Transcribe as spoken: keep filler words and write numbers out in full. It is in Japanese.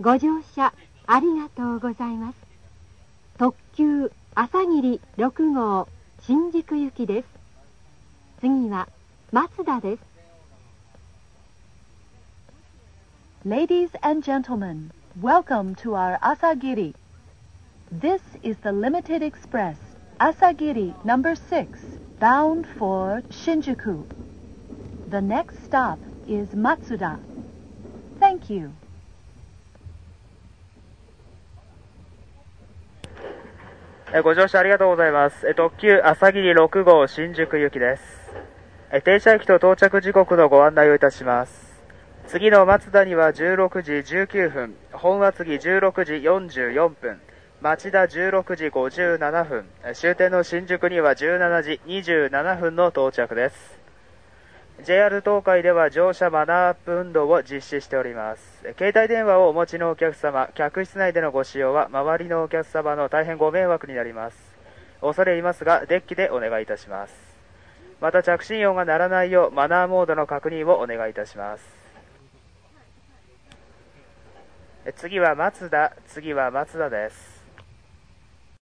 ご乗車ありがとうございます。特急朝霧ろく号新宿行きです。次は松田です。 Ladies and gentlemen, welcome to our Asagiri. This is the Limited Express, Asagiri number six, bound for Shinjuku. The next stop is Matsuda. Thank you. ご乗車ありがとうございます。特急朝霧ろく号新宿行きです。停車駅と到着時刻のご案内をいたします。次の松田にはじゅうろくじじゅうきゅうふん、本厚木じゅうろくじよんじゅうよんぷん、町田じゅうろくじごじゅうななふん、終点の新宿にはじゅうしちじにじゅうななふんの到着です。ジェイアール 東海では乗車マナーアップ運動を実施しております。携帯電話をお持ちのお客様、客室内でのご使用は周りのお客様の大変ご迷惑になります。恐れ入りますが、デッキでお願いいたします。また着信音が鳴らないようマナーモードの確認をお願いいたします。次は松田、次は松田です。